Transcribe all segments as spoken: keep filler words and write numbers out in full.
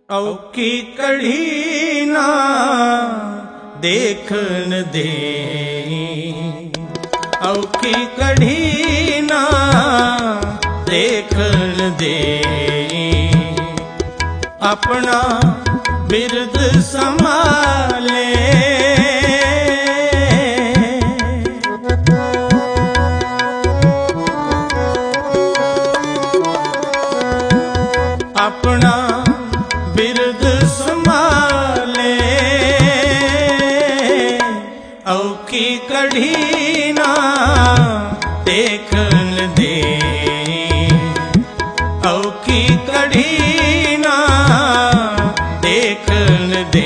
औकी कढ़ी ना देखन दे, औकी कढ़ी ना देखन दे, अपना बिरद संभाले, अपना बिरद संभाले, औकी कढ़ी ना देखन दे, औकी कढ़ी ना देखन दे।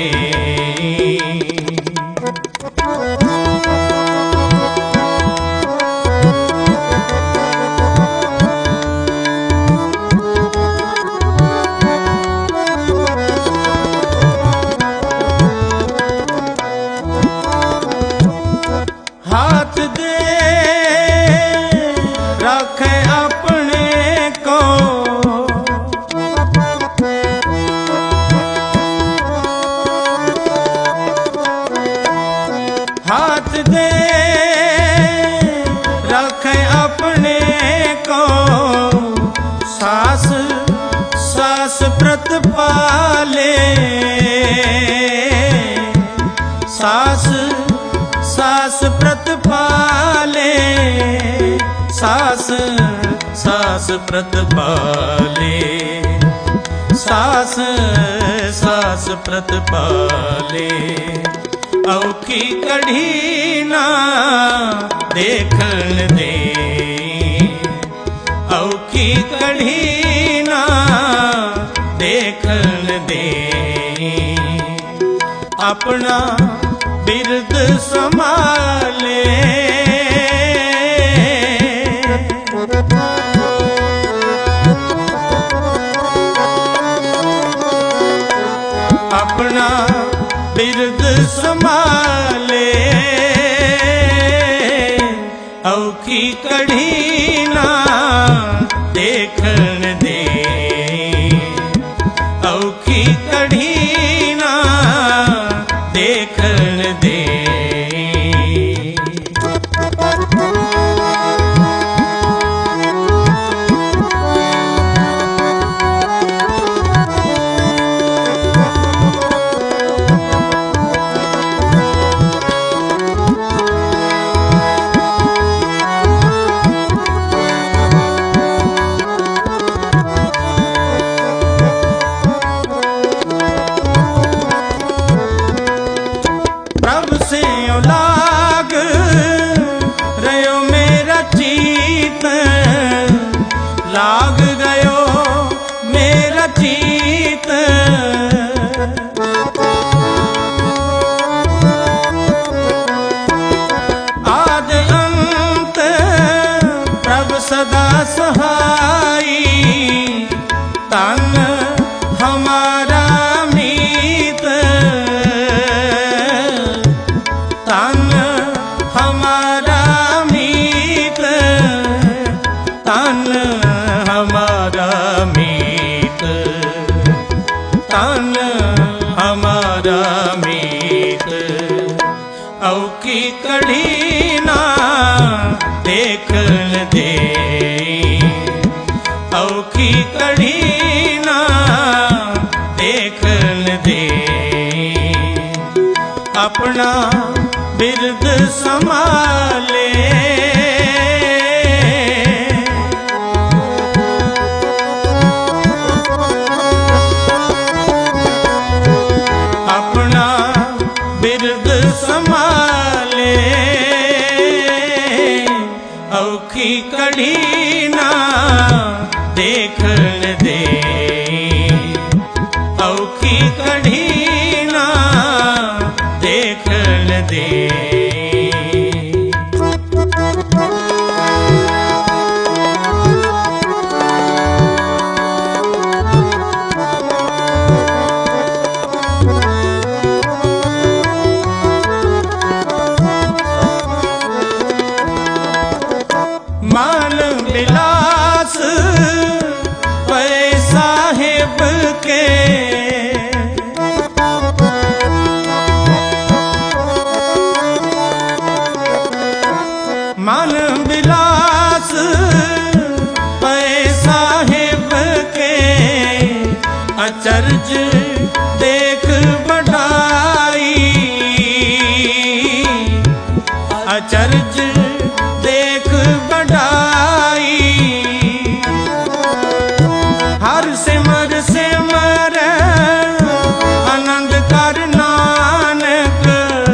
हाथ दे रखे अपने को, हाथ दे रखे अपने को, सास सास व्रत पाले, सास सास व्रत पाले, सास सास व्रत पाले, सास सास व्रत पाले, औकी कढ़ी ना देखन दे, औकी कढ़ी ना देखन दे, अपना बिरद संभाले, अपना बिरद संभाले, औकी कढ़ी ना देखन दे, औकी कढ़ी ना देखन दे। प्रभु से लाग रयो मेरा चीत, लाग गयो मेरा चीत, आद अंत प्रभु सदा सहाई, तन हमारा मीत, तन हमारा मीत, तन हमारा मीत, तन हमारा मीत, औकी कढ़ी ना देखन दे, औकी कढ़ी ना देखन दे, अपना बिरद संभाले, अपना बिरद संभाले, औकी कढ़ी ना देखन दे, औकी कढ़ी ना देखन दे। मान विलास पैसा है के अचरज देख बढ़ाई, अचरज देख बढ़ाई। हर सिमर सिमर आनंद कर नानक,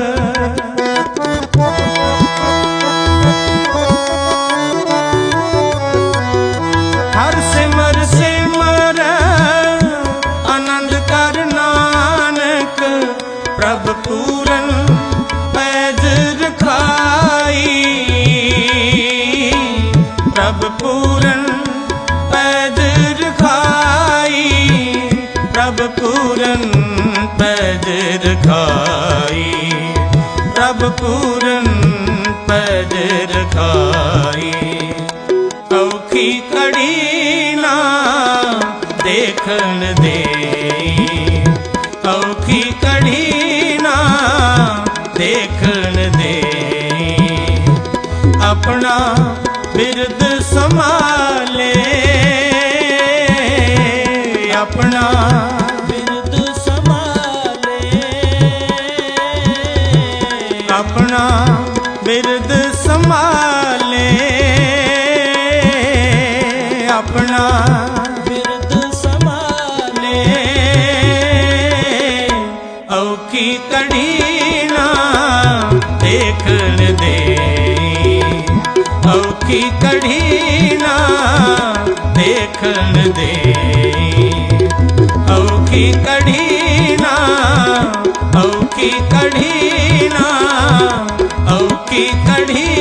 हर सिमर सिमर आनंद कर नानक। प्रभ पूरन पैज रखाई, प्रभ पूरन पैज रखाई, प्रभ पूरन पैज रखाई, प्रभ पूरन पैज रखाई। औखी कड़ी ना देखन दे, औखी कड़ी ना देखन दे। अपना बिरद संभाले, अपना बिरद संभाले, अपना बिरद संभाले, अपना बिरद संभाले। औखी कड़ी ना देखन दे, औखी कड़ी ना देखन दे, औखी कड़ी ना, औखी कड़ी ना, औखी कड़ी